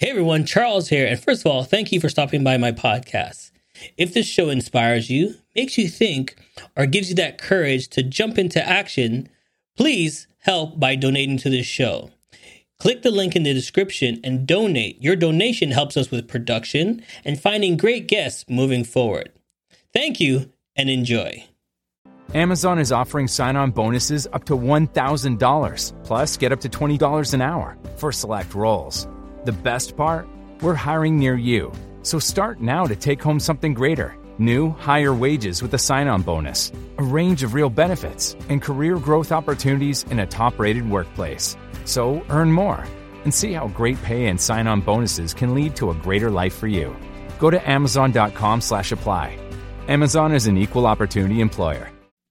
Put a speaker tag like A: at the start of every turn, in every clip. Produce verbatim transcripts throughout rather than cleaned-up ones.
A: Hey everyone, Charles here. And first of all, thank you for stopping by my podcast. If this show inspires you, makes you think, or gives you that courage to jump into action, please help by donating to this show. Click the link in the description and donate. Your donation helps us with production and finding great guests moving forward. Thank you and enjoy.
B: Amazon is offering sign-on bonuses up to one thousand dollars, plus get up to twenty dollars an hour for select roles. The best part? We're hiring near you. So start now to take home something greater. New, higher wages with a sign-on bonus, a range of real benefits, and career growth opportunities in a top-rated workplace. So earn more and see how great pay and sign-on bonuses can lead to a greater life for you. Go to amazon.com slash apply. Amazon is an equal opportunity employer.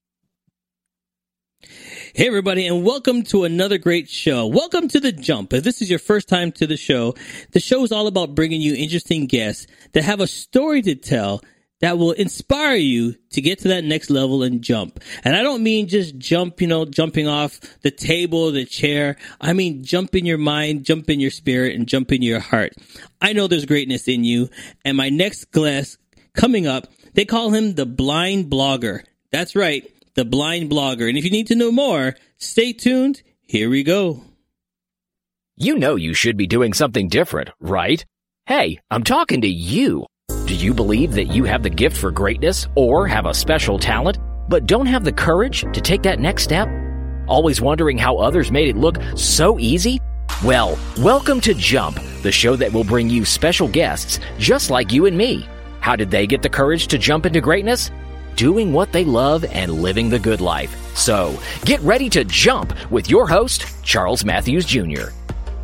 A: Hey everybody, and welcome to another great show. Welcome to The Jump. If this is your first time to the show, the show is all about bringing you interesting guests that have a story to tell that will inspire you to get to that next level and jump. And I don't mean just jump, you know, jumping off the table, the chair. I mean jump in your mind, jump in your spirit, and jump in your heart. I know there's greatness in you. And my next guest coming up, they call him the Blind Blogger. That's right. The Blind Blogger. And if you need to know more, stay tuned. Here we go.
C: You know you should be doing something different, right? Hey, I'm talking to you. Do you believe that you have the gift for greatness or have a special talent, but don't have the courage to take that next step? Always wondering how others made it look so easy? Well, welcome to Jump, the show that will bring you special guests just like you and me. How did they get the courage to jump into greatness? Doing what they love and living the good life. So, get ready to jump with your host, Charles Matthews Junior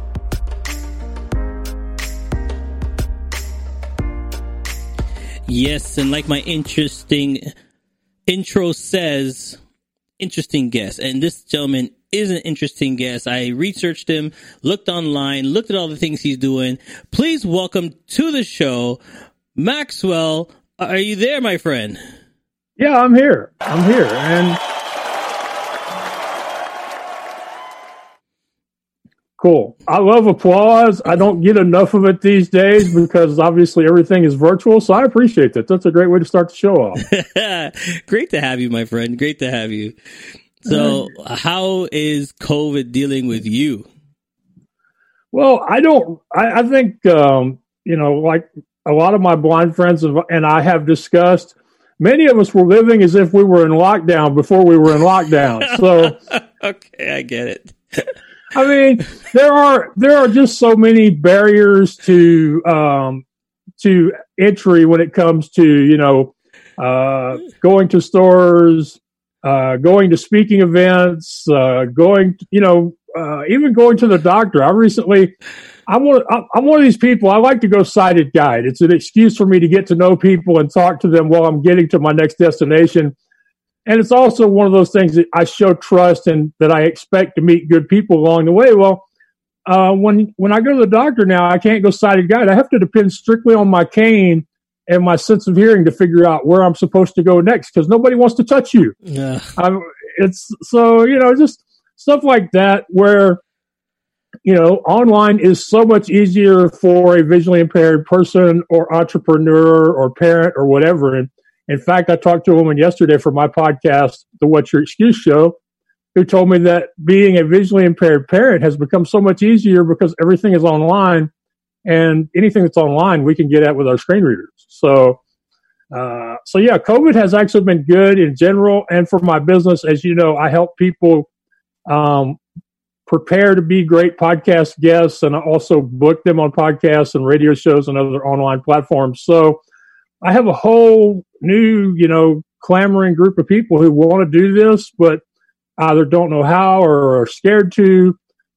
A: Yes, and like my interesting intro says, interesting guest. And this gentleman is an interesting guest. I researched him, looked online, looked at all the things he's doing. Please welcome to the show, Maxwell. Are you there, my friend?
D: Yeah, I'm here. I'm here. And cool. I love applause. I don't get enough of it these days because obviously everything is virtual. So I appreciate that. That's a great way to start the show off.
A: Great to have you, my friend. Great to have you. So how is COVID dealing with you?
D: Well, I don't, I, I think, um, you know, like a lot of my blind friends have, and I have discussed, many of us were living as if we were in lockdown before we were in lockdown. So,
A: okay, I get it.
D: I mean, there are there are just so many barriers to um, to entry when it comes to you know uh, going to stores, uh, going to speaking events, uh, going to, you know uh, even going to the doctor. I recently. I'm one, I'm one of these people. I like to go sighted guide. It's an excuse for me to get to know people and talk to them while I'm getting to my next destination. And it's also one of those things that I show trust and that I expect to meet good people along the way. Well, uh, when when I go to the doctor now, I can't go sighted guide. I have to depend strictly on my cane and my sense of hearing to figure out where I'm supposed to go next because nobody wants to touch you.
A: Yeah.
D: Um, it's so, you know, just stuff like that where, you know, online is so much easier for a visually impaired person or entrepreneur or parent or whatever. And in fact, I talked to a woman yesterday for my podcast, the What's Your Excuse Show, who told me that being a visually impaired parent has become so much easier because everything is online and anything that's online we can get at with our screen readers. So, uh, so yeah, COVID has actually been good in general. And for my business, as you know, I help people, um, prepare to be great podcast guests, and I also book them on podcasts and radio shows and other online platforms. So I have a whole new, you know, clamoring group of people who want to do this, but either don't know how or are scared to,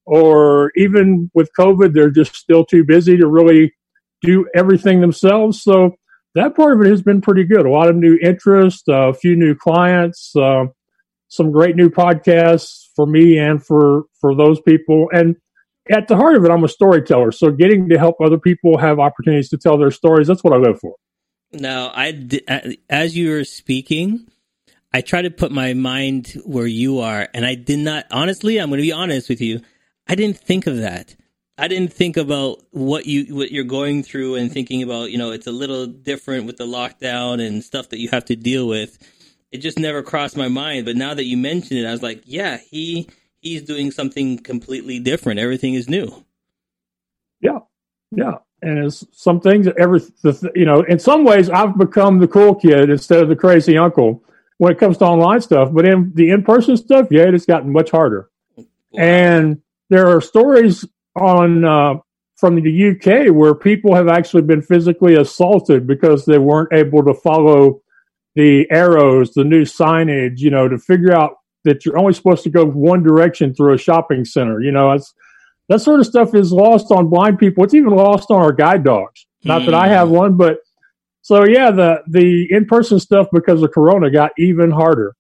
D: or even with COVID, they're just still too busy to really do everything themselves. So that part of it has been pretty good. A lot of new interest, uh, a few new clients, uh, some great new podcasts for me and for, for those people. And at the heart of it, I'm a storyteller. So getting to help other people have opportunities to tell their stories, that's what I live for.
A: Now, I, as you were speaking, I try to put my mind where you are. And I did not, honestly, I'm going to be honest with you. I didn't think of that. I didn't think about what you what you're going through and thinking about, you know, it's a little different with the lockdown and stuff that you have to deal with. It just never crossed my mind. But now that you mention it, I was like, yeah, he he's doing something completely different. Everything is new.
D: Yeah, yeah. And it's some things that every, you know, in some ways I've become the cool kid instead of the crazy uncle when it comes to online stuff. But in the in-person stuff, yeah, it's gotten much harder. Wow. And there are stories on uh, from the U K where people have actually been physically assaulted because they weren't able to follow the arrows, the new signage, you know, to figure out that you're only supposed to go one direction through a shopping center. You know, it's, that sort of stuff is lost on blind people. It's even lost on our guide dogs. Not mm. that I have one, but so yeah, the the in-person stuff because of Corona got even harder.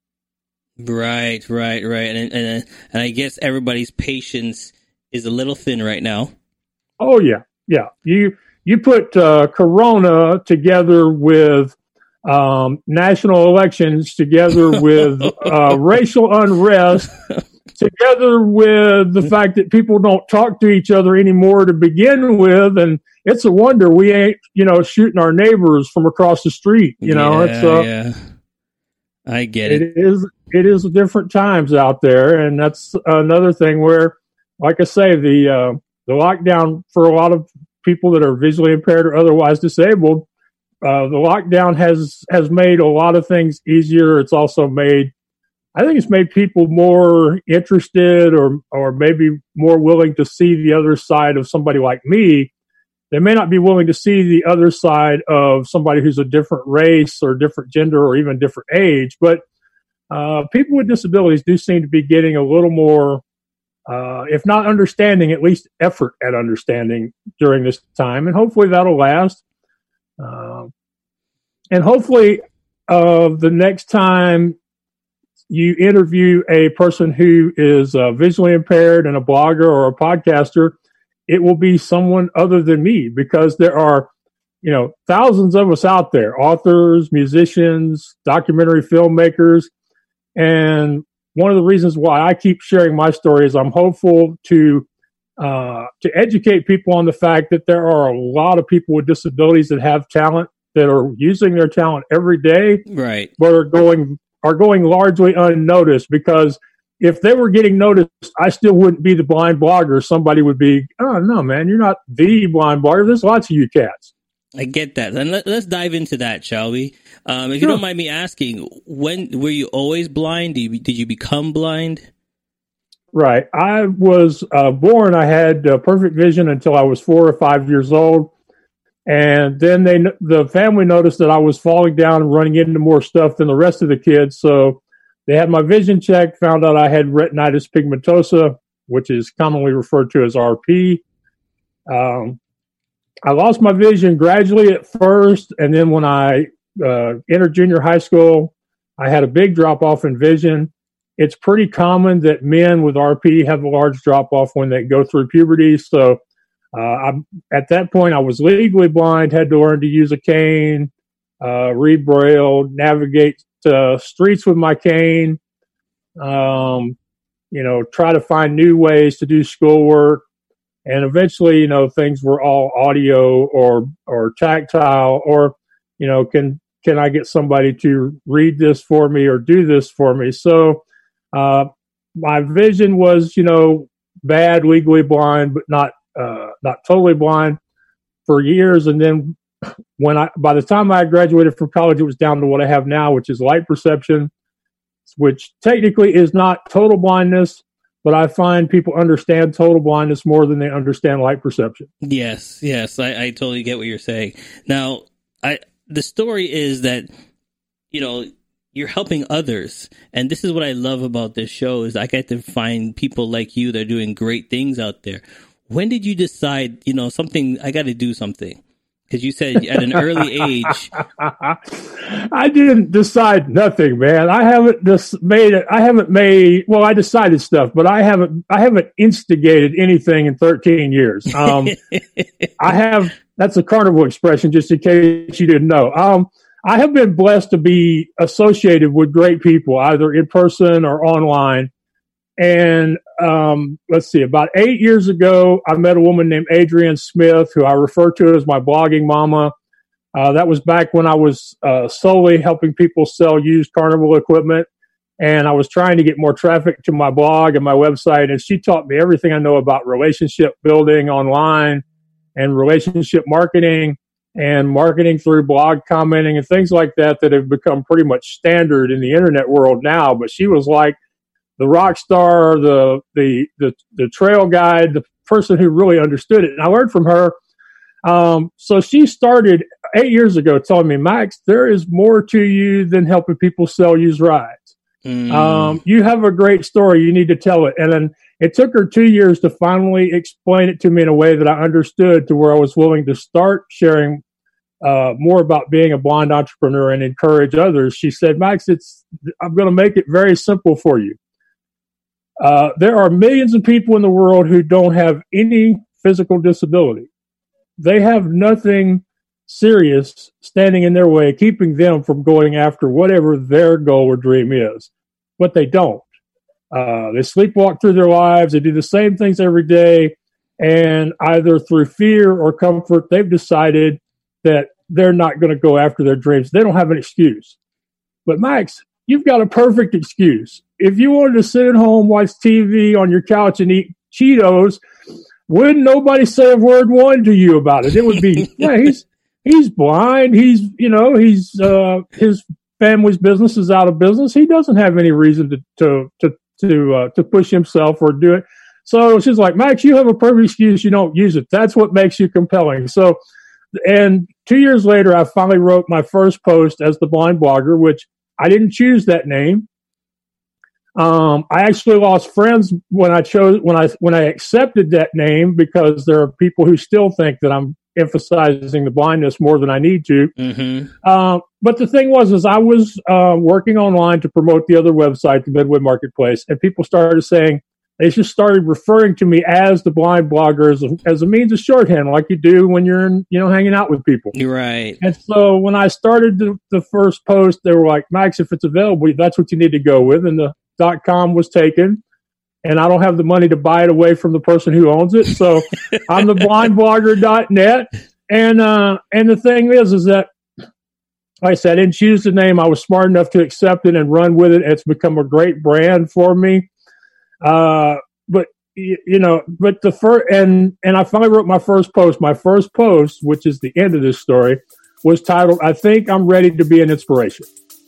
A: Right, right, right, and and and I guess everybody's patience is a little thin right now.
D: Oh yeah, yeah. You you put uh, Corona together with um, national elections, together with uh, racial unrest. Together with the fact that people don't talk to each other anymore to begin with, and it's a wonder we ain't, you know, shooting our neighbors from across the street. You know,
A: yeah,
D: it's uh,
A: yeah. I get it.
D: It is it is different times out there, and that's another thing where, like I say, the uh, the lockdown for a lot of people that are visually impaired or otherwise disabled, uh, the lockdown has has made a lot of things easier. It's also made I think it's made people more interested or or maybe more willing to see the other side of somebody like me. They may not be willing to see the other side of somebody who's a different race or different gender or even different age. But uh, people with disabilities do seem to be getting a little more, uh, if not understanding, at least effort at understanding during this time. And hopefully that'll last. Uh, and hopefully uh, the next time you interview a person who is uh, visually impaired and a blogger or a podcaster, it will be someone other than me, because there are, you know, thousands of us out there, authors, musicians, documentary filmmakers. And one of the reasons why I keep sharing my story is I'm hopeful to uh, to educate people on the fact that there are a lot of people with disabilities that have talent, that are using their talent every day,
A: right,
D: but are going are going largely unnoticed, because if they were getting noticed, I still wouldn't be the blind blogger. Somebody would be, oh, no, man, you're not the blind blogger. There's lots of you cats.
A: I get that. And let, let's dive into that, shall we? Um, if
D: Sure.
A: you don't mind me asking, when were you always blind? Did you, did you become blind?
D: Right. I was uh, born, I had uh, perfect vision until I was four or five years old. And then they, the family noticed that I was falling down and running into more stuff than the rest of the kids. So they had my vision checked, found out I had retinitis pigmentosa, which is commonly referred to as R P. Um, I lost my vision gradually at first. And then when I uh, entered junior high school, I had a big drop off in vision. It's pretty common that men with R P have a large drop off when they go through puberty. So Uh, I'm, at that point, I was legally blind, had to learn to use a cane, uh, read Braille, navigate uh, streets with my cane, um, you know, try to find new ways to do schoolwork. And eventually, you know, things were all audio or or tactile, or, you know, can can I get somebody to read this for me or do this for me? So uh, my vision was, you know, bad, legally blind, but not Uh, not totally blind for years. And then when I, by the time I graduated from college, it was down to what I have now, which is light perception, which technically is not total blindness, but I find people understand total blindness more than they understand light perception.
A: Yes, yes, I, I totally get what you're saying. Now, I the story is that, you know, you're helping others. And this is what I love about this show is I get to find people like you that are doing great things out there. When did you decide, you know, something, I got to do something? Because you said at an early age.
D: I didn't decide nothing, man. I haven't just made it. I haven't made, well, I decided stuff, but I haven't, I haven't instigated anything in thirteen years. Um, I have, that's a carnival expression, just in case you didn't know. Um, I have been blessed to be associated with great people, either in person or online. And um, let's see, about eight years ago, I met a woman named Adrienne Smith, who I refer to as my blogging mama. Uh, that was back when I was uh, solely helping people sell used carnival equipment. And I was trying to get more traffic to my blog and my website. And she taught me everything I know about relationship building online and relationship marketing and marketing through blog commenting and things like that that have become pretty much standard in the internet world now. But she was like the rock star, the, the, the, the trail guide, the person who really understood it. And I learned from her. Um, so she started eight years ago telling me, Max, there is more to you than helping people sell used rides. Mm. Um, you have a great story. You need to tell it. And then it took her two years to finally explain it to me in a way that I understood, to where I was willing to start sharing uh, more about being a blind entrepreneur and encourage others. She said, Max, it's, I'm going to make it very simple for you. Uh, there are millions of people in the world who don't have any physical disability. They have nothing serious standing in their way, keeping them from going after whatever their goal or dream is. But they don't. Uh, they sleepwalk through their lives. They do the same things every day. And either through fear or comfort, they've decided that they're not going to go after their dreams. They don't have an excuse. But Max, you've got a perfect excuse. If you wanted to sit at home, watch T V on your couch and eat Cheetos, wouldn't nobody say a word one to you about it? It would be, yeah, he's he's blind. He's, you know, he's uh, his family's business is out of business. He doesn't have any reason to to to to, uh, to push himself or do it. So she's like, Max, you have a perfect excuse. You don't use it. That's what makes you compelling. So, and two years later, I finally wrote my first post as the Blind Blogger, which I didn't choose that name. Um, I actually lost friends when I chose, when I, when I accepted that name, because there are people who still think that I'm emphasizing the blindness more than I need to. Mm-hmm. Uh, but the thing was, is I was uh, working online to promote the other website, the Midway Marketplace, and people started saying, they just started referring to me as the Blind Blogger as a, as a means of shorthand, like you do when you're, in, you know, hanging out with people.
A: You're right.
D: And so when I started the, the first post, they were like, Max, if it's available, that's what you need to go with. And the .com was taken, and I don't have the money to buy it away from the person who owns it. So I'm the blind blogger dot net. And, uh, and the thing is, is that, like I said, I didn't choose the name. I was smart enough to accept it and run with it. It's become a great brand for me. Uh, but you, you know, but the first, and, and I finally wrote my first post. My first post, which is the end of this story, was titled, I Think I'm Ready to Be an Inspiration.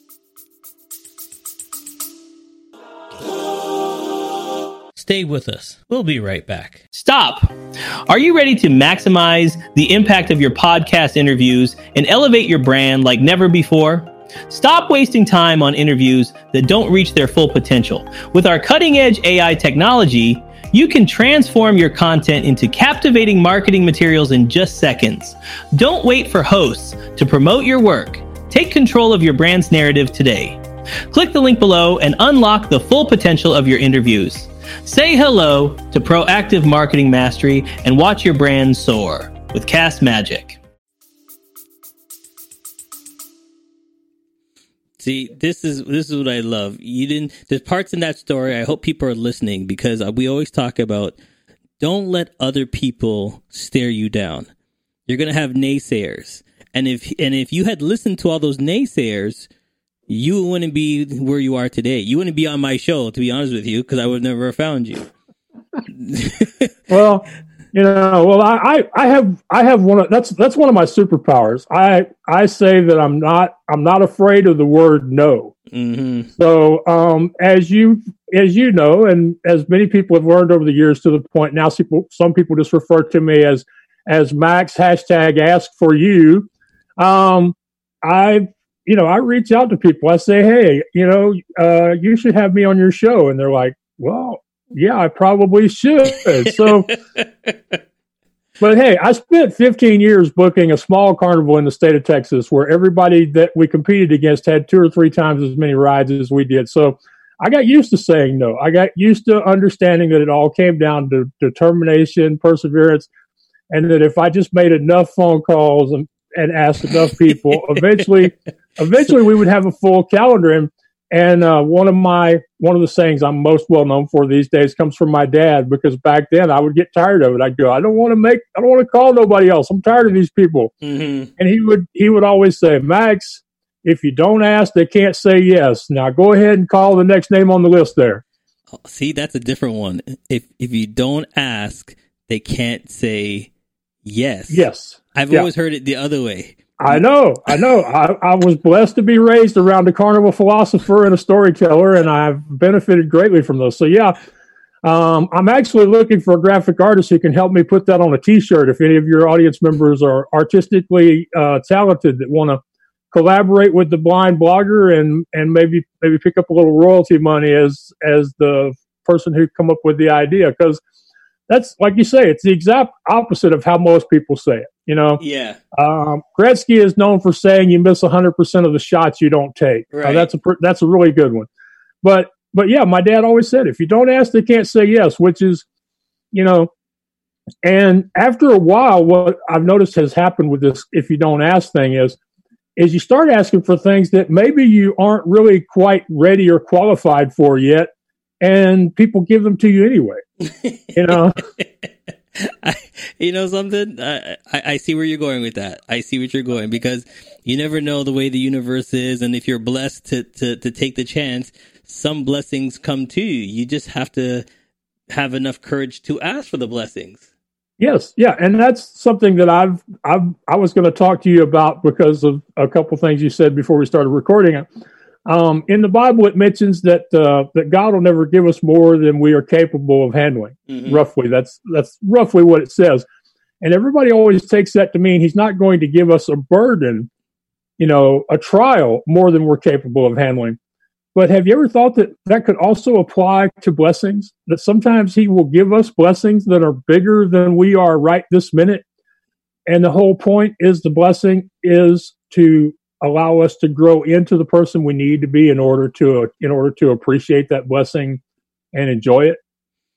A: Stay with us. We'll be right back. Stop! Are you ready to maximize the impact of your podcast interviews and elevate your brand like never before? Stop wasting time on interviews that don't reach their full potential. With our cutting-edge A I technology, you can transform your content into captivating marketing materials in just seconds. Don't wait for hosts to promote your work. Take control of your brand's narrative today. Click the link below and unlock the full potential of your interviews. Say hello to Proactive Marketing Mastery and watch your brand soar with Cast Magic. See, this is this is what I love. You didn't. There's parts in that story. I hope people are listening, because we always talk about, don't let other people stare you down. You're gonna have naysayers, and if and if you had listened to all those naysayers, you wouldn't be where you are today. You wouldn't be on my show, to be honest with you, because I would never have found you.
D: Well, you know, well, I, I have, I have one of, that's, that's one of my superpowers. I, I say that I'm not, I'm not afraid of the word no. Mm-hmm. So, um, as you, as you know, and as many people have learned over the years, to the point now, people, some people just refer to me as, as Max hashtag ask for you. Um, I, you know, I reach out to people. I say, hey, you know, uh, you should have me on your show. And they're like, well, yeah, I probably should. So, but hey, I spent fifteen years booking a small carnival in the state of Texas, where everybody that we competed against had two or three times as many rides as we did. So I got used to saying no. I got used to understanding that it all came down to determination, perseverance, and that if I just made enough phone calls and, and asked enough people, eventually, eventually we would have a full calendar. And And uh, one of my one of the sayings I'm most well known for these days comes from my dad, because back then I would get tired of it. I'd go, I don't want to make, I don't want to call nobody else. I'm tired of these people.
A: Mm-hmm.
D: And he would he would always say, Max, if you don't ask, they can't say yes. Now go ahead and call the next name on the list there.
A: Oh, see, that's a different one. If if you don't ask, they can't say yes.
D: Yes.
A: I've
D: yeah.
A: always heard it the other way.
D: I know, I know. I, I was blessed to be raised around a carnival philosopher and a storyteller, and I've benefited greatly from those. So, yeah, um, I'm actually looking for a graphic artist who can help me put that on a T-shirt. If any of your audience members are artistically uh, talented that want to collaborate with the blind blogger and and maybe maybe pick up a little royalty money as as the person who come up with the idea, because that's, like you say, it's the exact opposite of how most people say it. You know,
A: yeah.
D: Um, Gretzky is known for saying you miss one hundred percent of the shots you don't take.
A: Right.
D: Uh, that's a that's a really good one. But but yeah, my dad always said, if you don't ask, they can't say yes, which is, you know, and after a while, what I've noticed has happened with this if you don't ask thing is, is you start asking for things that maybe you aren't really quite ready or qualified for yet, and people give them to you anyway. You know,
A: I, you know something? I, I I see where you're going with that. I see what you're going, because you never know the way the universe is, and if you're blessed to to to take the chance, some blessings come to you. You just have to have enough courage to ask for the blessings.
D: Yes, yeah, and that's something that I've I've I was going to talk to you about because of a couple things you said before we started recording it. Um, in the Bible, it mentions that uh, that God will never give us more than we are capable of handling. Mm-hmm. Roughly, that's that's roughly what it says. And everybody always takes that to mean He's not going to give us a burden, you know, a trial more than we're capable of handling. But have you ever thought that that could also apply to blessings? That sometimes He will give us blessings that are bigger than we are right this minute, and the whole point is the blessing is to allow us to grow into the person we need to be in order to in order to appreciate that blessing and enjoy it.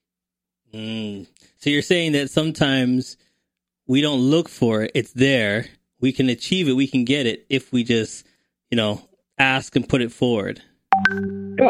A: Mm. So you're saying that sometimes we don't look for it; it's there. We can achieve it. We can get it if we just, you know, ask and put it forward.
D: Yeah.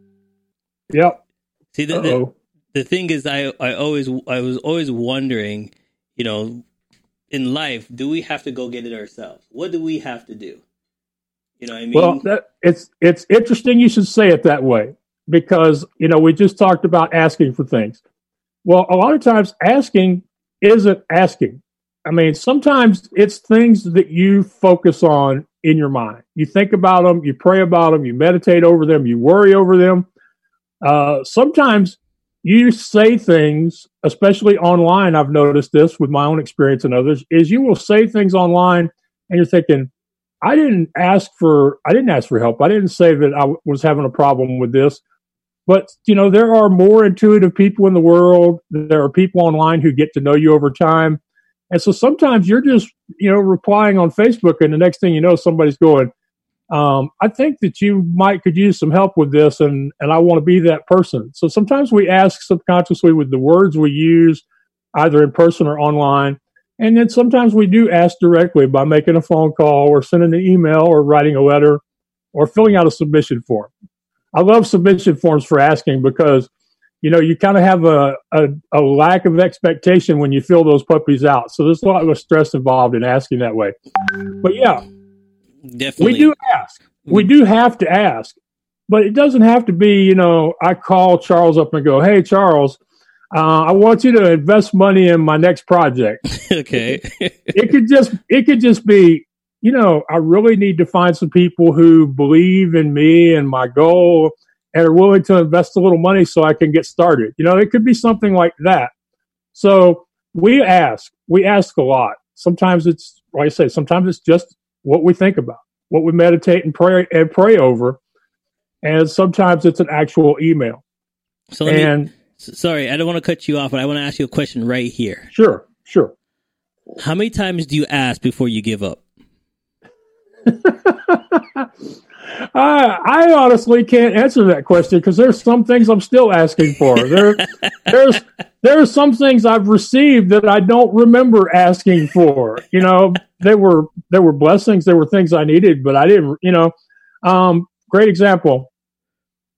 D: Yeah.
A: See, the, the the thing is, I I always I was always wondering, you know, in life, do we have to go get it ourselves? What do we have to do? You know what I mean?
D: Well, that, it's it's interesting you should say it that way, because, you know, we just talked about asking for things. Well, a lot of times asking isn't asking. I mean, sometimes it's things that you focus on in your mind. You think about them, you pray about them, you meditate over them, you worry over them. Uh, sometimes you say things, especially online. I've noticed this with my own experience and others, is you will say things online and you're thinking, I didn't ask for, I didn't ask for help. I didn't say that I was having a problem with this. But, you know, there are more intuitive people in the world. There are people online who get to know you over time. And so sometimes you're just, you know, replying on Facebook, and the next thing you know, somebody's going, um, I think that you might could use some help with this, and, and I want to be that person. So sometimes we ask subconsciously with the words we use, either in person or online. And then sometimes we do ask directly by making a phone call or sending an email or writing a letter or filling out a submission form. I love submission forms for asking because, you know, you kind of have a, a, a lack of expectation when you fill those puppies out. So there's a lot of stress involved in asking that way. But yeah,
A: definitely.
D: We do ask. We do have to ask. But it doesn't have to be, you know, I call Charles up and go, hey, Charles, uh, I want you to invest money in my next project.
A: Okay.
D: it could just it could just be, you know, I really need to find some people who believe in me and my goal and are willing to invest a little money so I can get started. You know, it could be something like that. So we ask. We ask a lot. Sometimes it's, like I say, sometimes it's just what we think about, what we meditate and pray and pray over. And sometimes it's an actual email.
A: So let and me, sorry, I don't want to cut you off, but I want to ask you a question right here.
D: Sure, sure.
A: How many times do you ask before you give up?
D: uh, I honestly can't answer that question because there's some things I'm still asking for. There, there's there are some things I've received that I don't remember asking for. You know, they were they were blessings. They were things I needed, but I didn't. You know, um, great example.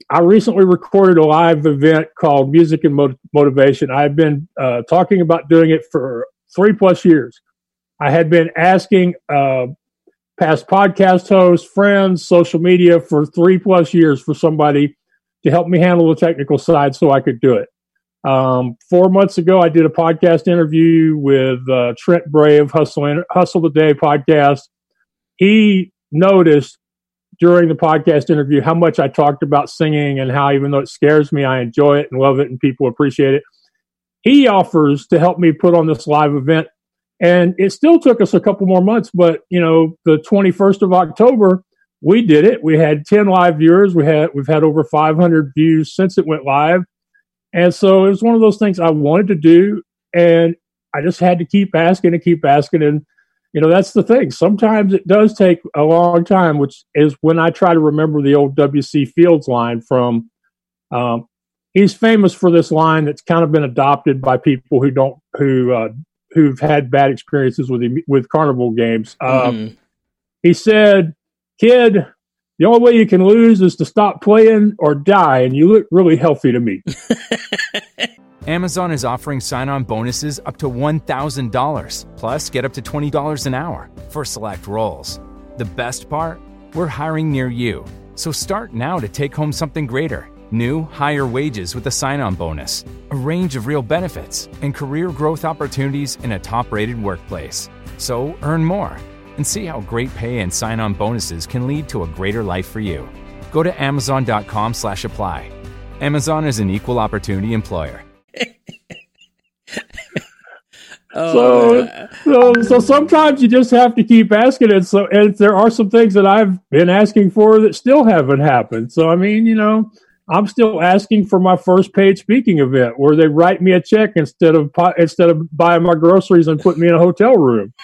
D: I recently recorded a live event called Music and Mot- Motivation. I've been uh, talking about doing it for three plus years. I had been asking uh, past podcast hosts, friends, social media for three plus years for somebody to help me handle the technical side so I could do it. Um, four months ago, I did a podcast interview with uh, Trent Bray of Hustle, Hustle Today podcast. He noticed during the podcast interview how much I talked about singing and how even though it scares me, I enjoy it and love it and people appreciate it. He offers to help me put on this live event. And it still took us a couple more months, but you know, the twenty-first of October, we did it. We had ten live viewers. We had, we've had over five hundred views since it went live. And so it was one of those things I wanted to do. And I just had to keep asking and keep asking. And, you know, that's the thing. Sometimes it does take a long time, which is when I try to remember the old W C Fields line from, um, he's famous for this line that's kind of been adopted by people who don't, who, uh, who've had bad experiences with, with carnival games. Mm-hmm. Um, he said, kid, the only way you can lose is to stop playing or die, and you look really healthy to me.
B: Amazon is offering sign-on bonuses up to one thousand dollars, plus get up to twenty dollars an hour for select roles. The best part? We're hiring near you. So start now to take home something greater. New, higher wages with a sign-on bonus, a range of real benefits, and career growth opportunities in a top-rated workplace. So earn more and see how great pay and sign-on bonuses can lead to a greater life for you. Go to amazon.com slash apply. Amazon is an equal opportunity employer.
D: oh, so, so, so sometimes you just have to keep asking it. So, and there are some things that I've been asking for that still haven't happened. So, I mean, you know, I'm still asking for my first paid speaking event where they write me a check instead of instead of buying my groceries and put me in a hotel room.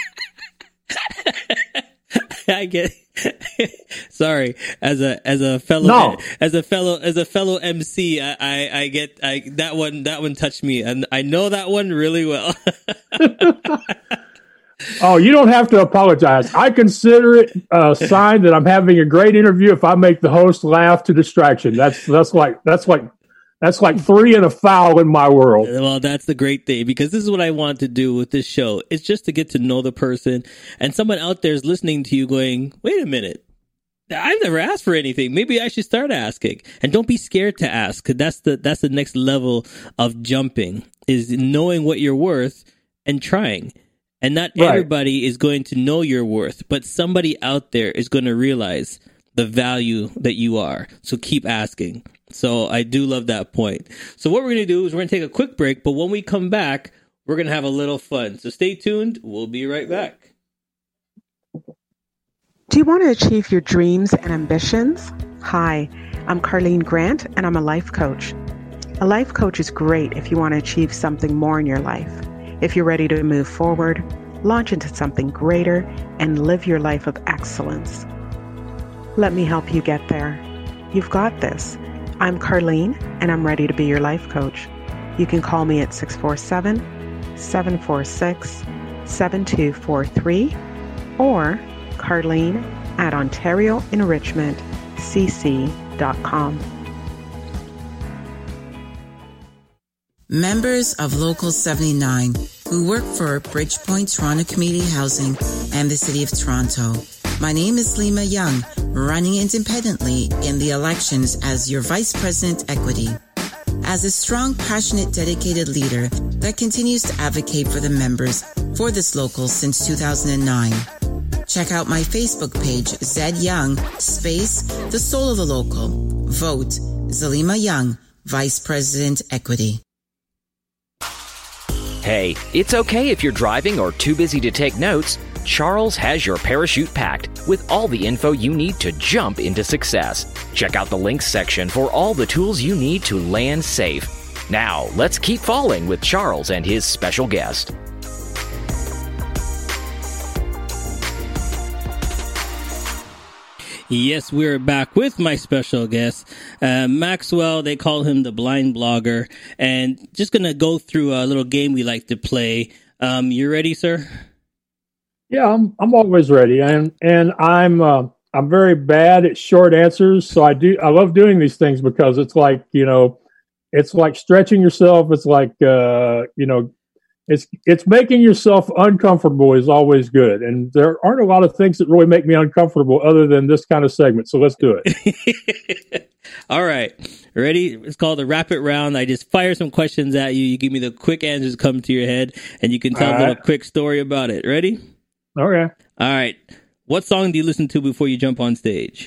A: I get sorry as a as a fellow
D: no.
A: as a fellow as a fellow M C I, I I get I that one that one touched me and I know that one really well.
D: Oh, you don't have to apologize. I consider it a sign that I'm having a great interview if I make the host laugh to distraction. That's that's like that's like That's like three and a foul in my world.
A: Well, that's the great thing, because this is what I want to do with this show. It's just to get to know the person, and someone out there is listening to you going, wait a minute, I've never asked for anything. Maybe I should start asking. And don't be scared to ask, because that's the, that's the next level of jumping, is knowing what you're worth and trying. And not right. everybody is going to know your worth, but somebody out there is going to realize the value that you are. So keep asking. So I do love that point. So what we're going to do is we're going to take a quick break, but when we come back, we're going to have a little fun. So stay tuned. We'll be right back.
E: Do you want to achieve your dreams and ambitions? Hi, I'm Carlene Grant, and I'm a life coach. A life coach is great if you want to achieve something more in your life. If you're ready to move forward, launch into something greater, and live your life of excellence. Let me help you get there. You've got this. I'm Carlene, and I'm ready to be your life coach. You can call me at six four seven, seven four six, seven two four three or Carlene at ontario enrichment c c dot com.
F: Members of Local seventy-nine who work for Bridgepoint Toronto Community Housing and the City of Toronto. My name is Lima Young, running independently in the elections as your Vice President Equity. As a strong, passionate, dedicated leader that continues to advocate for the members for this local since two thousand nine. Check out my Facebook page, Zed Young, space, the soul of the local. Vote Zalima Young, Vice President Equity.
C: Hey, it's okay if you're driving or too busy to take notes. Charles has your parachute packed with all the info you need to jump into success. Check out the links section for all the tools you need to land safe. Now, let's keep falling with Charles and his special guest.
A: Yes, we're back with my special guest, uh, Maxwell. They call him the blind blogger. And just going to go through a little game we like to play. Um, you ready, sir?
D: Yeah, I'm I'm always ready, and and I'm uh, I'm very bad at short answers. So I do, I love doing these things because it's like, you know, it's like stretching yourself. It's like, uh, you know, it's, it's making yourself uncomfortable is always good. And there aren't a lot of things that really make me uncomfortable other than this kind of segment. So let's do it.
A: All right. Ready? It's called the rapid round. I just fire some questions at you. You give me the quick answers that come to your head, and you can tell
D: All
A: a little
D: right.
A: quick story about it. Ready?
D: Okay.
A: All right. What song do you listen to before you jump on stage?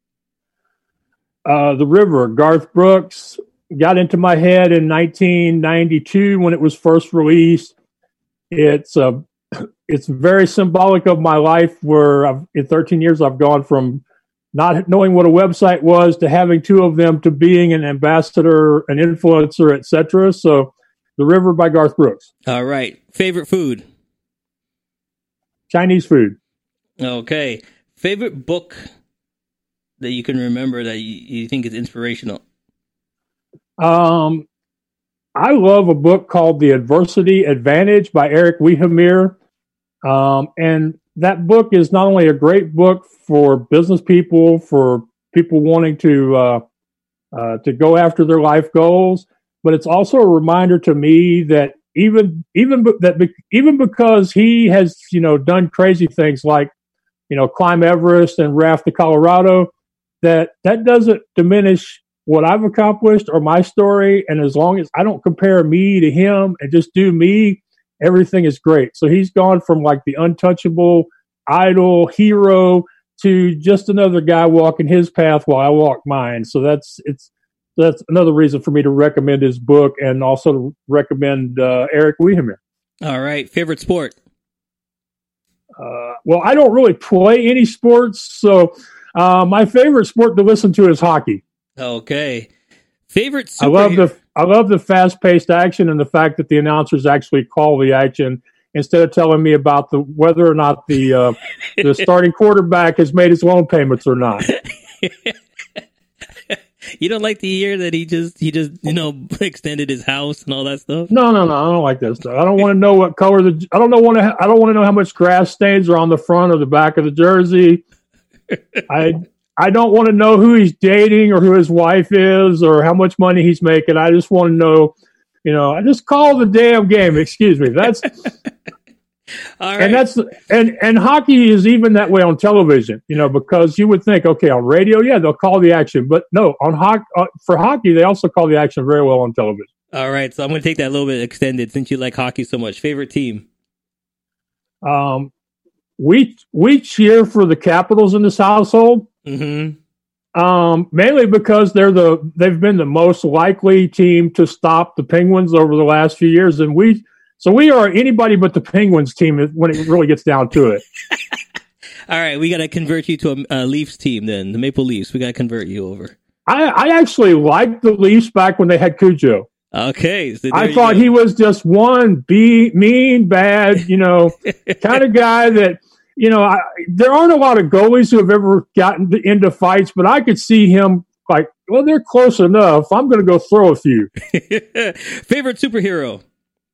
D: Uh, The River, Garth Brooks, got into my head in nineteen ninety-two when it was first released. It's uh, it's very symbolic of my life where I've, in thirteen years I've gone from not knowing what a website was to having two of them to being an ambassador, an influencer, et cetera. So The River by Garth Brooks.
A: All right. Favorite food?
D: Chinese food.
A: Okay. Favorite book that you can remember that you, you think is inspirational?
D: Um, I love a book called The Adversity Advantage by Eric Wehmeyer. Um, and that book is not only a great book for business people, for people wanting to uh, uh, to go after their life goals, but it's also a reminder to me that even even that be, even because he has you know done crazy things like you know climb Everest and raft to Colorado, that that doesn't diminish what I've accomplished or my story. And as long as I don't compare me to him and just do me, everything is great. So he's gone from like the untouchable idol hero to just another guy walking his path while I walk mine. So that's it's that's another reason for me to recommend his book and also to recommend uh, Eric Wehmeyer.
A: All right. Favorite sport?
D: Uh, well, I don't really play any sports, so uh, my favorite sport to listen to is hockey.
A: Okay. Favorite superhero?
D: I love the I love the fast-paced action and the fact that the announcers actually call the action instead of telling me about the whether or not the uh, the starting quarterback has made his loan payments or not.
A: You don't like to hear that he just he just you know extended his house and all that stuff?
D: No, no, no. I don't like that stuff. I don't want to know what color the. I don't know want to. I don't want to know how much grass stains are on the front or the back of the jersey. I I don't want to know who he's dating or who his wife is or how much money he's making. I just want to know, you know, I just call the damn game. Excuse me. That's
A: all right.
D: And that's and and hockey is even that way on television, you know, because you would think, okay, on radio, yeah, they'll call the action, but no, on hockey uh, for hockey, they also call the action very well on television.
A: All right, so I'm going to take that a little bit extended since you like hockey so much. Favorite team?
D: Um, we we cheer for the Capitals in this household.
A: Mm-hmm.
D: Um, mainly because they're the they've been the most likely team to stop the Penguins over the last few years, and we so we are anybody but the Penguins team when it really gets down to it.
A: All right, we got to convert you to a, a Leafs team then, the Maple Leafs. We got to convert you over.
D: I, I actually liked the Leafs back when they had Cujo.
A: Okay, so
D: I thought he was just one be mean, bad, you know, kind of guy that. You know, I, there aren't a lot of goalies who have ever gotten into fights, but I could see him like, well, they're close enough. I'm going to go throw a few.
A: Favorite superhero?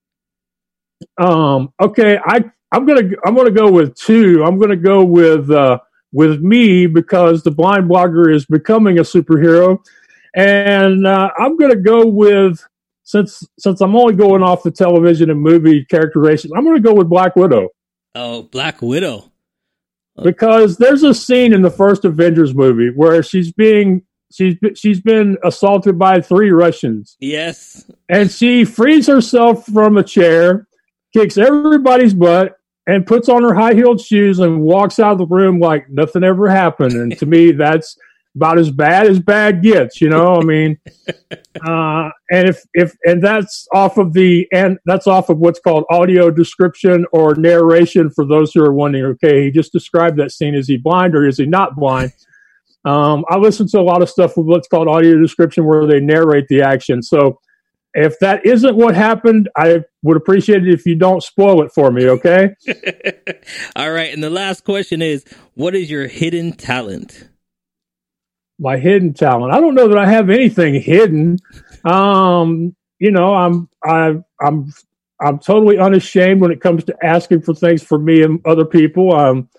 D: Um, okay, I I'm gonna I'm gonna go with two. I'm gonna go with uh, with me because the blind blogger is becoming a superhero, and uh, I'm gonna go with since since I'm only going off the television and movie characterizations. I'm gonna go with Black Widow.
A: Oh, Black Widow.
D: Because there's a scene in the first Avengers movie where she's being she's she's been assaulted by three Russians.
A: Yes.
D: And she frees herself from a chair, kicks everybody's butt, and puts on her high-heeled shoes and walks out of the room like nothing ever happened. And to me, that's about as bad as bad gets, you know. I mean, uh, and if if and that's off of the and that's off of what's called audio description or narration for those who are wondering. Okay, he just described that scene. Is he blind or is he not blind? Um, I listen to a lot of stuff with what's called audio description where they narrate the action. So if that isn't what happened, I would appreciate it if you don't spoil it for me. Okay.
A: All right, and the last question is, what is your hidden talent?
D: My hidden talent. I don't know that I have anything hidden. Um, you know, I'm I I'm I'm totally unashamed when it comes to asking for things for me and other people. Um,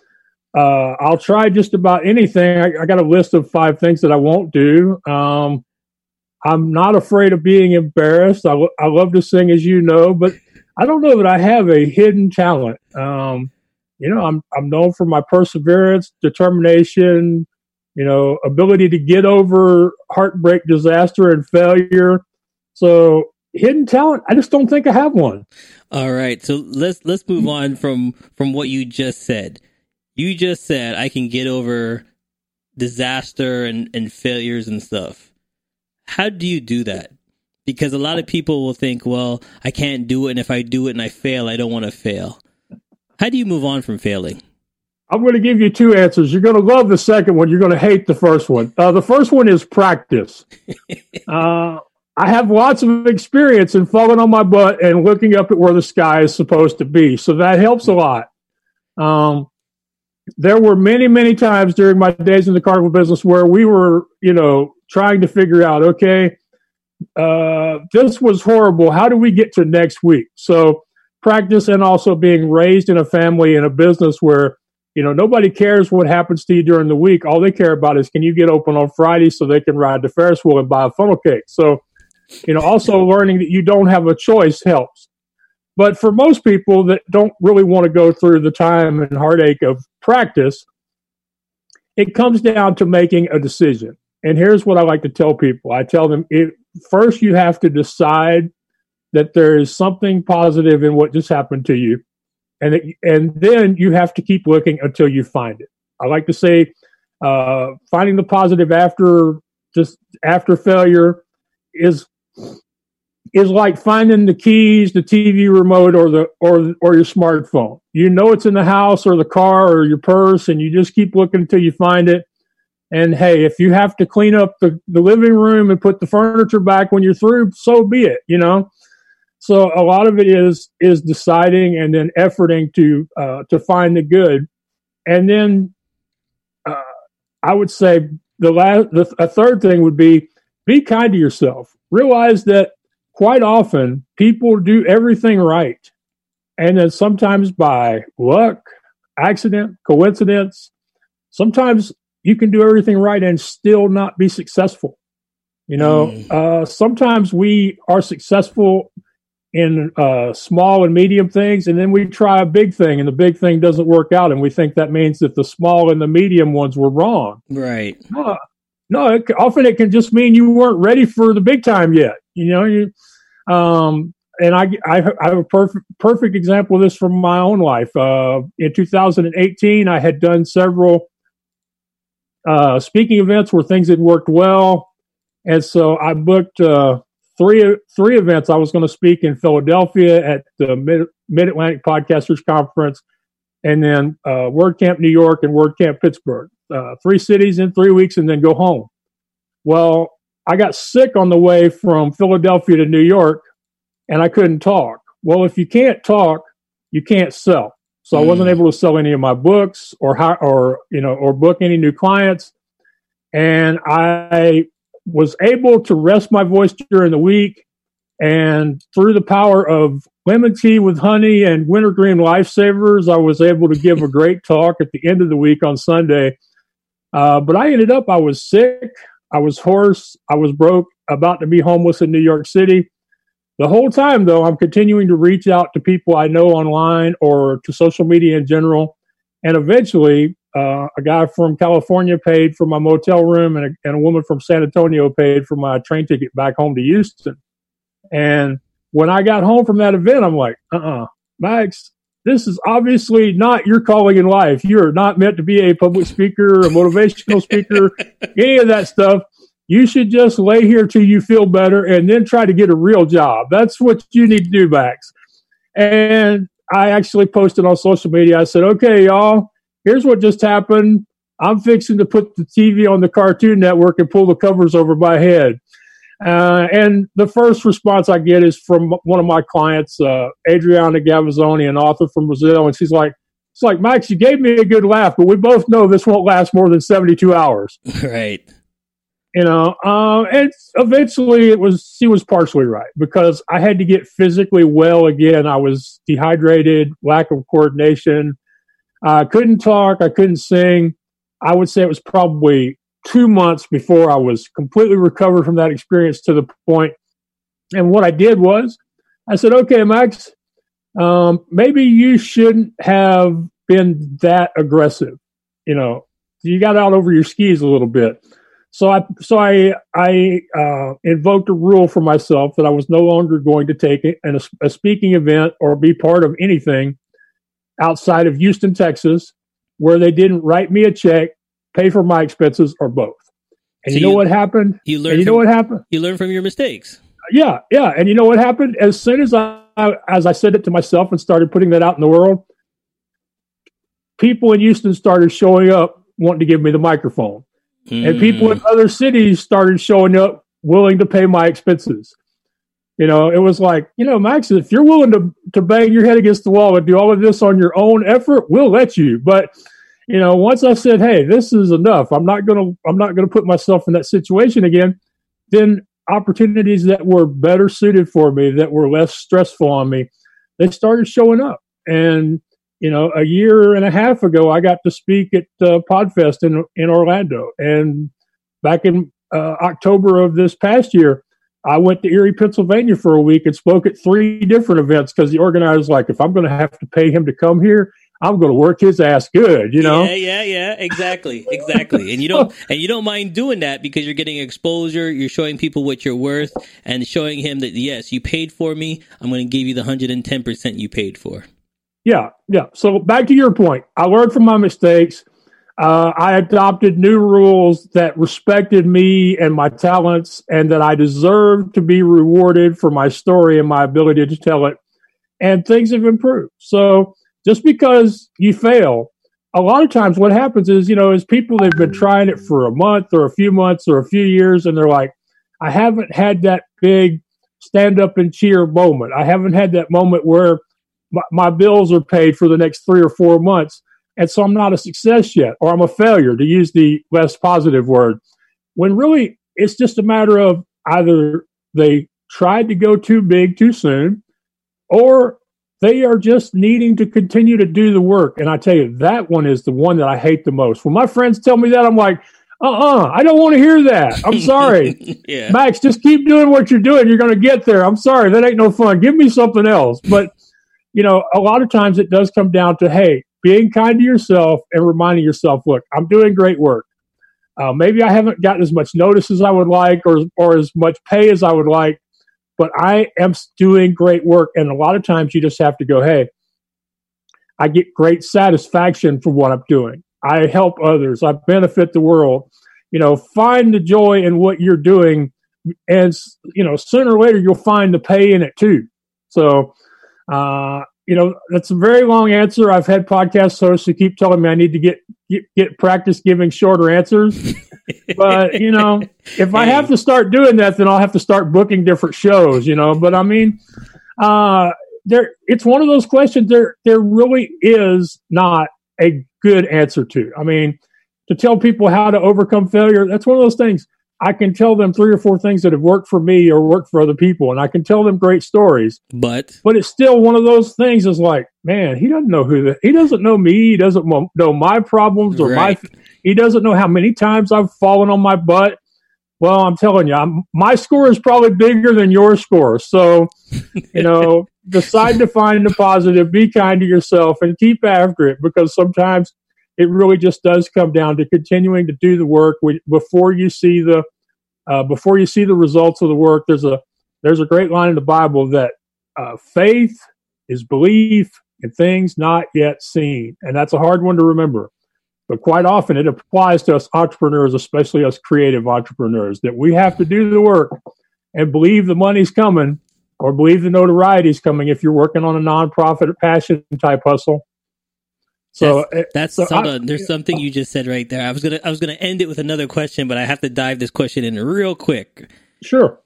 D: uh, I'll try just about anything. I, I got a list of five things that I won't do. Um, I'm not afraid of being embarrassed. I, I love to sing, as you know, but I don't know that I have a hidden talent. Um, you know, I'm I'm known for my perseverance, determination, you know, ability to get over heartbreak, disaster, and failure. So hidden talent, I just don't think I have one.
A: All right, so let's let's move on from from what you just said. You just said I can get over disaster and, and failures and stuff. How do you do that? Because a lot of people will think, well, I can't do it, and if I do it and I fail, I don't want to fail. How do you move on from failing?
D: I'm going to give you two answers. You're going to love the second one. You're going to hate the first one. Uh, the first one is practice. uh, I have lots of experience in falling on my butt and looking up at where the sky is supposed to be. So that helps a lot. Um, there were many, many times during my days in the carnival business where we were, you know, trying to figure out, okay, uh, this was horrible. How do we get to next week? So practice, and also being raised in a family in a business where, you know, nobody cares what happens to you during the week. All they care about is, can you get open on Friday so they can ride the Ferris wheel and buy a funnel cake? So, you know, also learning that you don't have a choice helps. But for most people that don't really want to go through the time and heartache of practice, it comes down to making a decision. And here's what I like to tell people. I tell them, it, first you have to decide that there is something positive in what just happened to you. And it, and then you have to keep looking until you find it. I like to say, uh, finding the positive after just after failure is is like finding the keys, the T V remote, or the or or your smartphone. You know it's in the house or the car or your purse, and you just keep looking until you find it. And hey, if you have to clean up the, the living room and put the furniture back when you're through, so be it, you know. So a lot of it is is deciding and then efforting to uh, to find the good, and then uh, I would say the last the, a third thing would be be kind to yourself. Realize that quite often people do everything right, and then sometimes by luck, accident, coincidence, sometimes you can do everything right and still not be successful. You know, mm. uh, sometimes we are successful in uh, small and medium things, and then we try a big thing, and the big thing doesn't work out, and we think that means that the small and the medium ones were wrong.
A: Right.
D: No, no it, often it can just mean you weren't ready for the big time yet. You know, you, um, and I, I, I have a perfect perfect example of this from my own life. Uh, in two thousand eighteen, I had done several uh, speaking events where things had worked well, and so I booked uh, three three events. I was going to speak in Philadelphia at the Mid Mid Atlantic Podcasters Conference, and then uh, WordCamp New York and WordCamp Pittsburgh. Uh, three cities in three weeks, and then go home. Well, I got sick on the way from Philadelphia to New York, and I couldn't talk. Well, if you can't talk, you can't sell. So mm. I wasn't able to sell any of my books or how, or you know, or book any new clients. And I was able to rest my voice during the week, and through the power of lemon tea with honey and wintergreen lifesavers, I was able to give a great talk at the end of the week on Sunday. Uh, but I ended up, I was sick, I was hoarse, I was broke, about to be homeless in New York City. The whole time, though, I'm continuing to reach out to people I know online or to social media in general. And eventually, uh, a guy from California paid for my motel room, and a, and a woman from San Antonio paid for my train ticket back home to Houston. And when I got home from that event, I'm like, uh-uh, Max, this is obviously not your calling in life. You're not meant to be a public speaker, a motivational speaker, any of that stuff. You should just lay here till you feel better and then try to get a real job. That's what you need to do, Max. And I actually posted on social media. I said, okay, y'all, here's what just happened. I'm fixing to put the T V on the Cartoon Network and pull the covers over my head. Uh, and the first response I get is from one of my clients, uh, Adriana Gavazzoni, an author from Brazil. And she's like, it's like, Max, you gave me a good laugh, but we both know this won't last more than seventy-two hours.
A: Right.
D: You know, uh, and eventually it was, she was partially right, because I had to get physically well again. I was dehydrated, lack of coordination. I couldn't talk. I couldn't sing. I would say it was probably two months before I was completely recovered from that experience to the point. And what I did was I said, okay, Max, um, maybe you shouldn't have been that aggressive. You know, you got out over your skis a little bit. So I, so I, I uh, invoked a rule for myself that I was no longer going to take a, a speaking event or be part of anything outside of Houston, Texas, where they didn't write me a check, pay for my expenses, or both. And so you know you, what happened?
A: You learned.
D: You
A: from,
D: know what happened?
A: You learned from your mistakes.
D: Yeah, yeah. And you know what happened? As soon as I, as I said it to myself and started putting that out in the world, people in Houston started showing up wanting to give me the microphone. Mm. And people in other cities started showing up willing to pay my expenses. You know, it was like, you know, Max, if you're willing to, to bang your head against the wall and do all of this on your own effort, we'll let you. But, you know, once I said, hey, this is enough, I'm not going to, I'm not going to put myself in that situation again, then opportunities that were better suited for me, that were less stressful on me, they started showing up. And, you know, a year and a half ago, I got to speak at uh, PodFest in, in Orlando. And back in uh, October of this past year, I went to Erie, Pennsylvania for a week and spoke at three different events because the organizer was like, if I'm going to have to pay him to come here, I'm going to work his ass good, you know?
A: Yeah, yeah, yeah, exactly, exactly. And you don't, and you don't mind doing that because you're getting exposure. You're showing people what you're worth and showing him that, yes, you paid for me. I'm going to give you the one hundred ten percent you paid for.
D: Yeah, yeah. So back to your point, I learned from my mistakes. Uh, I adopted new rules that respected me and my talents, and that I deserved to be rewarded for my story and my ability to tell it. And things have improved. So just because you fail, a lot of times what happens is, you know, is people, they've been trying it for a month or a few months or a few years, and they're like, I haven't had that big stand up and cheer moment. I haven't had that moment where my, my bills are paid for the next three or four months. And so I'm not a success yet, or I'm a failure, to use the less positive word. When really it's just a matter of either they tried to go too big too soon, or they are just needing to continue to do the work. And I tell you, that one is the one that I hate the most. When my friends tell me that, I'm like, uh-uh, I don't want to hear that. I'm sorry. Yeah. Max, just keep doing what you're doing. You're going to get there. I'm sorry. That ain't no fun. Give me something else. But, you know, a lot of times it does come down to, hey, being kind to yourself and reminding yourself, look, I'm doing great work. Uh, maybe I haven't gotten as much notice as I would like, or or as much pay as I would like, but I am doing great work. And a lot of times you just have to go, hey, I get great satisfaction from what I'm doing. I help others. I benefit the world. You know, find the joy in what you're doing. And, you know, sooner or later, you'll find the pay in it too. So, uh, you know, that's a very long answer. I've had podcast hosts who keep telling me I need to get get, get practice giving shorter answers. But, you know, if I have to start doing that, then I'll have to start booking different shows, you know. But, I mean, uh, there it's one of those questions there there really is not a good answer to. I mean, to tell people how to overcome failure, that's one of those things. I can tell them three or four things that have worked for me or worked for other people, and I can tell them great stories.
A: But
D: but it's still one of those things is like, man, he doesn't know who the, he doesn't know me. He doesn't know my problems or right. my, he doesn't know how many times I've fallen on my butt. Well, I'm telling you, I'm, my score is probably bigger than your score. So, you know, decide to find the positive, be kind to yourself, and keep after it, because sometimes it really just does come down to continuing to do the work before you see the uh, before you see the results of the work. There's a there's a great line in the Bible that uh, faith is belief in things not yet seen, and that's a hard one to remember. But quite often it applies to us entrepreneurs, especially us creative entrepreneurs, that we have to do the work and believe the money's coming, or believe the notoriety's coming if you're working on a nonprofit passion type hustle. So
A: that's, that's
D: so
A: hold
D: I,
A: on. There's something you just said right there. I was gonna I was gonna end it with another question, but I have to dive this question in real quick.
D: Sure.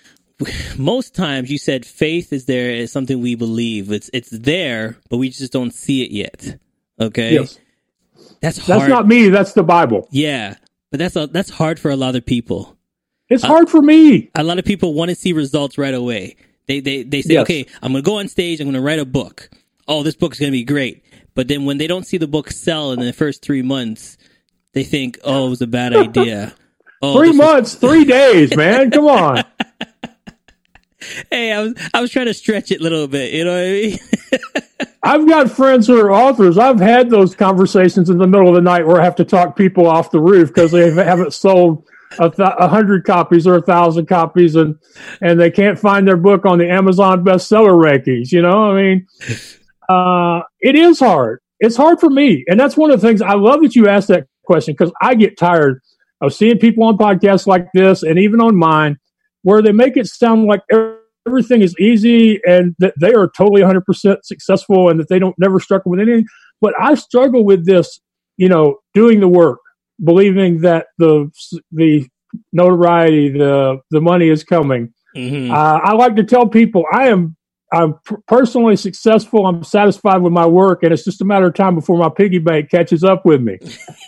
A: Most times you said faith is there is something we believe. It's it's there, but we just don't see it yet. Okay.
D: Yes.
A: That's hard.
D: That's not me. That's the Bible.
A: Yeah, but that's a, that's hard for a lot of people.
D: It's
A: uh,
D: hard for me.
A: A lot of people want to see results right away. They they they say,
D: yes.
A: okay, I'm gonna go on stage. I'm gonna write a book. Oh, this book's gonna be great. but then when they don't see the book sell in the first three months, they think, oh, it was a bad idea. Oh,
D: three months, was- three days, man. Come on.
A: Hey, I was I was trying to stretch it a little bit. You know what I mean?
D: I've got friends who are authors. I've had those conversations in the middle of the night where I have to talk people off the roof because they haven't sold a, th- a hundred copies or a thousand copies, and and they can't find their book on the Amazon bestseller rankings. You know, I mean, uh, it is hard. It's hard for me, and that's one of the things I love that you asked that question, because I get tired of seeing people on podcasts like this, and even on mine, where they make it sound like everything is easy and that they are totally one hundred percent successful and that they don't never struggle with anything. But I struggle with this, you know, doing the work, believing that the the notoriety, the the money is coming. Mm-hmm. Uh, I like to tell people I am I'm personally successful. I'm satisfied with my work, and it's just a matter of time before my piggy bank catches up with me.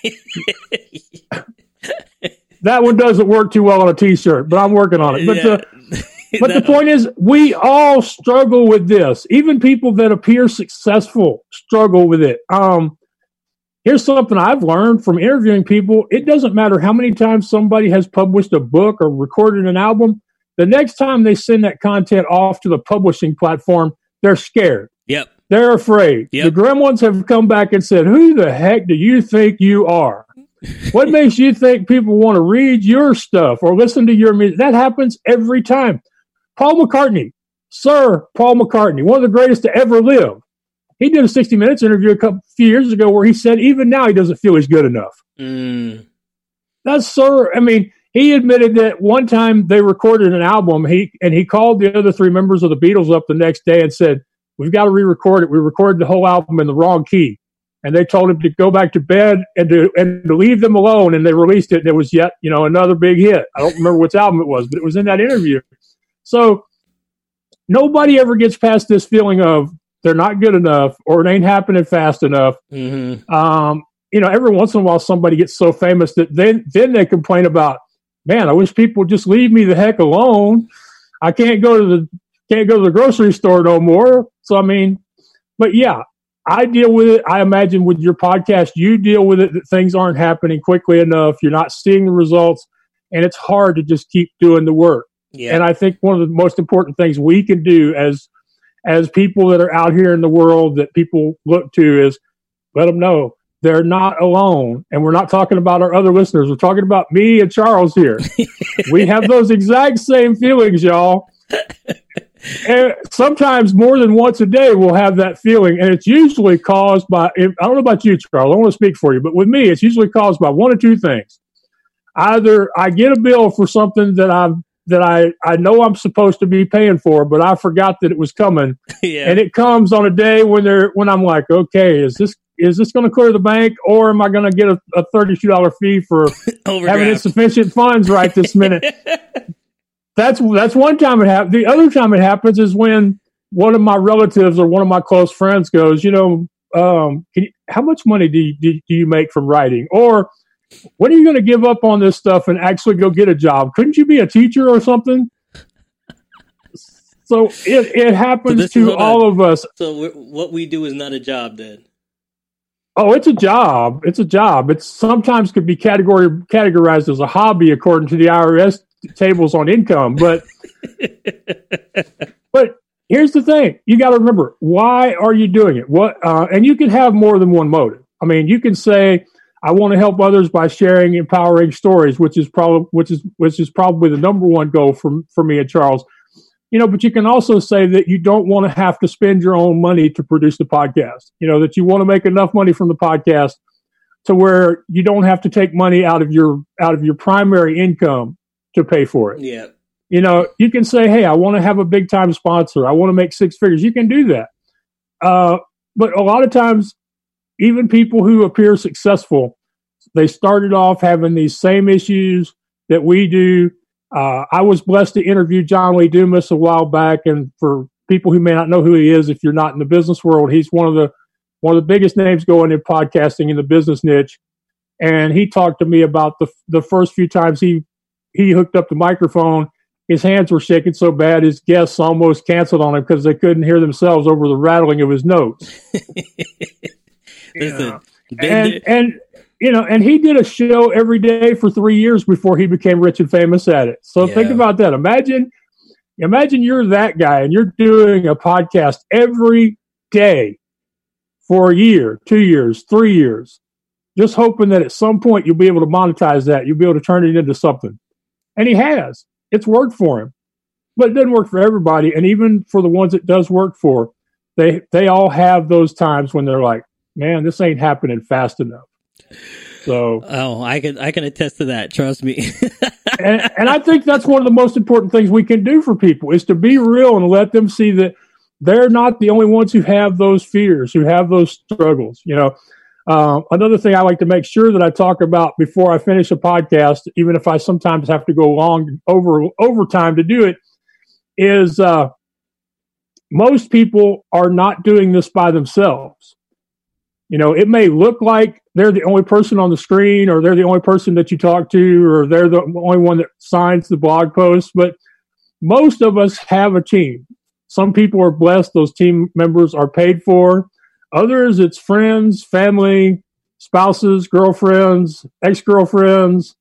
D: That one doesn't work too well on a T-shirt, but I'm working on it. But yeah. the but the point is, we all struggle with this. Even people that appear successful struggle with it. Um, here's something I've learned from interviewing people. It doesn't matter how many times somebody has published a book or recorded an album. The next time they send that content off to the publishing platform, they're scared.
A: Yep.
D: They're afraid. Yep. The gremlins have come back and said, who the heck do you think you are? What makes you think people want to read your stuff or listen to your music? That happens every time. Paul McCartney, Sir Paul McCartney, one of the greatest to ever live. He did a sixty minutes interview a couple few years ago where he said even now he doesn't feel he's good enough. Mm. That's Sir. I mean, he admitted that one time they recorded an album, he and he called the other three members of the Beatles up the next day and said, we've got to re-record it. We recorded the whole album in the wrong key. And they told him to go back to bed and to and to leave them alone. And they released it, and it was yet, you know, another big hit. I don't remember which album it was, but it was in that interview. So nobody ever gets past this feeling of they're not good enough or it ain't happening fast enough. Mm-hmm. Um, you know, every once in a while somebody gets so famous that then then they complain about, man, I wish people would just leave me the heck alone. I can't go to the can't go to the grocery store no more. So I mean, but yeah. I deal with it. I imagine with your podcast, you deal with it that things aren't happening quickly enough. You're not seeing the results, and it's hard to just keep doing the work. Yeah. And I think one of the most important things we can do as as people that are out here in the world that people look to is let them know they're not alone. And we're not talking about our other listeners. We're talking about me and Charles here. We have those exact same feelings, y'all. And sometimes more than once a day we'll have that feeling, and it's usually caused by, I don't know about you, Charles, I don't want to speak for you, but with me it's usually caused by one or two things. Either I get a bill for something that I've that I, I know I'm supposed to be paying for, but I forgot that it was coming. Yeah. And it comes on a day when they're when I'm like, okay, is this is this going to clear the bank, or am I going to get a, a thirty-two dollars fee for having insufficient funds right this minute? That's that's one time it happens. The other time it happens is when one of my relatives or one of my close friends goes, you know, um, can you, how much money do you, do, do you make from writing? Or when are you going to give up on this stuff and actually go get a job? Couldn't you be a teacher or something? So it, it happens so to all of us.
A: So what we do is not a job then?
D: Oh, it's a job. It's a job. It sometimes could be category categorized as a hobby according to the I R S tables on income, but but here's the thing: you got to remember, why are you doing it? What uh, and you can have more than one motive. I mean, you can say, "I want to help others by sharing empowering stories," which is probably which is which is probably the number one goal for for me and Charles. You know, but you can also say that you don't want to have to spend your own money to produce the podcast. You know, that you want to make enough money from the podcast to where you don't have to take money out of your out of your primary income to pay for it.
A: Yeah.
D: You know, you can say, hey, I want to have a big time sponsor. I want to make six figures. You can do that. Uh, but a lot of times, even people who appear successful, they started off having these same issues that we do. Uh, I was blessed to interview John Lee Dumas a while back. And for people who may not know who he is, if you're not in the business world, he's one of the, one of the biggest names going in podcasting in the business niche. And he talked to me about the, the first few times he, he hooked up the microphone. His hands were shaking so bad his guests almost canceled on him because they couldn't hear themselves over the rattling of his notes.
A: Listen,
D: and, and, you know, and he did a show every day for three years before he became rich and famous at it. So yeah. think about that. Imagine, imagine you're that guy and you're doing a podcast every day for a year, two years, three years, just hoping that at some point you'll be able to monetize that. You'll be able to turn it into something. And he has. It's worked for him. But it doesn't work for everybody. And even for the ones it does work for, they they all have those times when they're like, man, this ain't happening fast enough. So
A: oh, I can I can attest to that. Trust me.
D: and, and I think that's one of the most important things we can do for people is to be real and let them see that they're not the only ones who have those fears, who have those struggles. You know, uh, another thing I like to make sure that I talk about before I finish a podcast, even if I sometimes have to go long over overtime to do it, is uh, most people are not doing this by themselves. You know, it may look like they're the only person on the screen, or they're the only person that you talk to, or they're the only one that signs the blog post, but most of us have a team. Some people are blessed. Those team members are paid for. Others, it's friends, family, spouses, girlfriends, ex-girlfriends.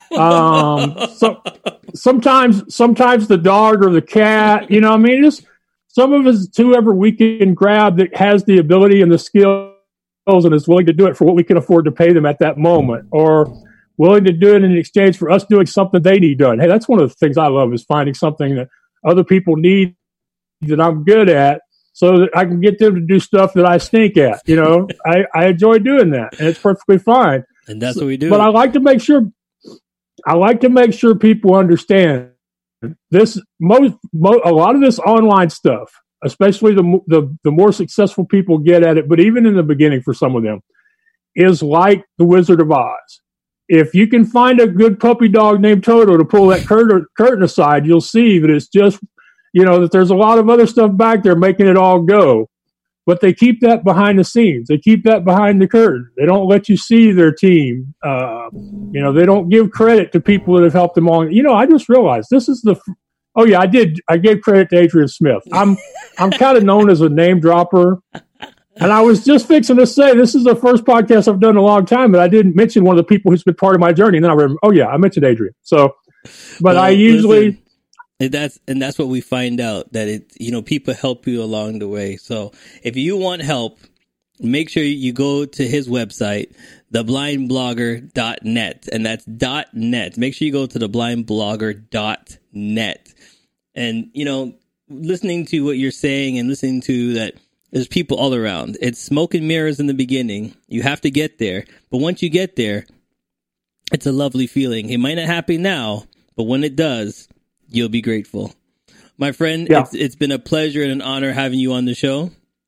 D: Um, so, sometimes, sometimes the dog or the cat, you know, I mean, just some of us, whoever we can grab that has the ability and the skills and is willing to do it for what we can afford to pay them at that moment, or willing to do it in exchange for us doing something they need done. Hey, that's one of the things I love, is finding something that other people need that I'm good at, so that I can get them to do stuff that I stink at. You know, I, I enjoy doing that, and it's perfectly fine.
A: And that's what we do.
D: But I like to make sure, I like to make sure people understand this. Most, mo- a lot of this online stuff, especially the, the the more successful people get at it, but even in the beginning for some of them, is like the Wizard of Oz. If you can find a good puppy dog named Toto to pull that curtain, curtain aside, you'll see that it's just, you know, that there's a lot of other stuff back there making it all go. But they keep that behind the scenes. They keep that behind the curtain. They don't let you see their team. Uh, you know, they don't give credit to people that have helped them along. You know, I just realized this is the, oh yeah, I did. I gave credit to Adrian Smith. I'm, I'm kind of known as a name dropper. And I was just fixing to say, this is the first podcast I've done in a long time, but I didn't mention one of the people who's been part of my journey. And then I remember, oh yeah, I mentioned Adrian. So, but well, I usually,
A: listen. And that's and that's what we find out, that it, you know, people help you along the way. So if you want help, make sure you go to his website, the blind blogger dot net, and that's .net. Make sure you go to the blind blogger dot net. And, you know, listening to what you're saying and listening to that, there's people all around. It's smoke and mirrors in the beginning. You have to get there. But once you get there, it's a lovely feeling. It might not happen now, but when it does, you'll be grateful. My friend, yeah. it's, it's been a pleasure and an honor having you on the show.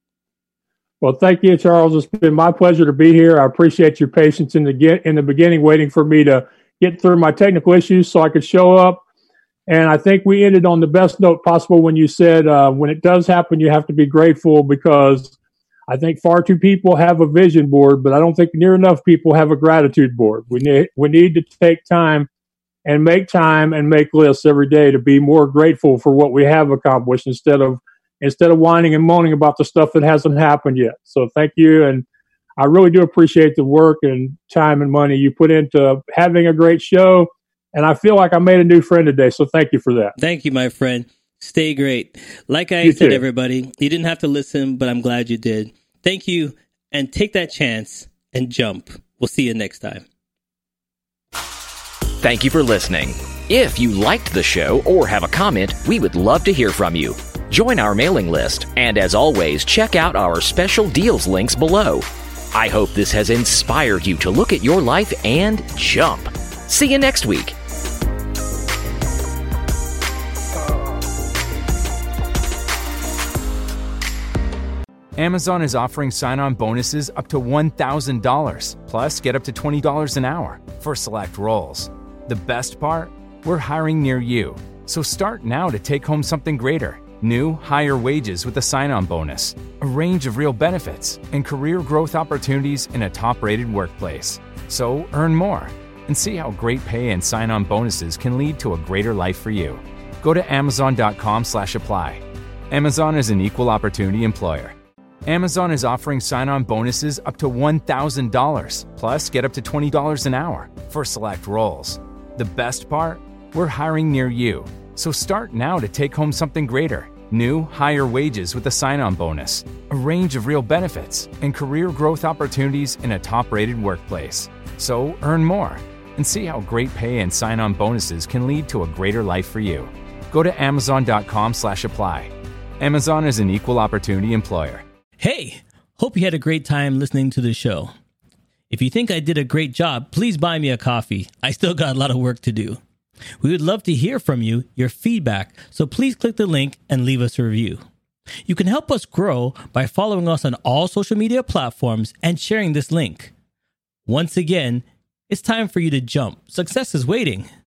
D: Well, thank you, Charles. It's been my pleasure to be here. I appreciate your patience in the get in the beginning, waiting for me to get through my technical issues so I could show up. And I think we ended on the best note possible when you said, uh, when it does happen, you have to be grateful, because I think far too people have a vision board, but I don't think near enough people have a gratitude board. We need, we need to take time and make time and make lists every day to be more grateful for what we have accomplished, instead of instead of whining and moaning about the stuff that hasn't happened yet. So thank you. And I really do appreciate the work and time and money you put into having a great show. And I feel like I made a new friend today. So thank you for that.
A: Thank you, my friend. Stay great. Like I
D: You
A: said,
D: too.
A: everybody, you didn't have to listen, but I'm glad you did. Thank you. And take that chance and jump. We'll see you next time.
C: Thank you for listening. If you liked the show or have a comment, we would love to hear from you. Join our mailing list, and as always, check out our special deals links below. I hope this has inspired you to look at your life and jump. See you next week.
B: Amazon is offering sign-on bonuses up to one thousand dollars, plus get up to twenty dollars an hour for select roles. The best part? We're hiring near you. So start now to take home something greater. New, higher wages with a sign-on bonus, a range of real benefits, and career growth opportunities in a top-rated workplace. So earn more and see how great pay and sign-on bonuses can lead to a greater life for you. Go to amazon dot com slash apply. Amazon is an equal opportunity employer. Amazon is offering sign-on bonuses up to one thousand dollars, plus get up to twenty dollars an hour for select roles. The best part? We're hiring near you. So start now to take home something greater. New, higher wages with a sign-on bonus, a range of real benefits, and career growth opportunities in a top-rated workplace. So earn more and see how great pay and sign-on bonuses can lead to a greater life for you. Go to amazon.com slash apply. Amazon is an equal opportunity employer.
A: Hey, hope you had a great time listening to the show. If you think I did a great job, please buy me a coffee. I still got a lot of work to do. We would love to hear from you, your feedback, so please click the link and leave us a review. You can help us grow by following us on all social media platforms and sharing this link. Once again, it's time for you to jump. Success is waiting.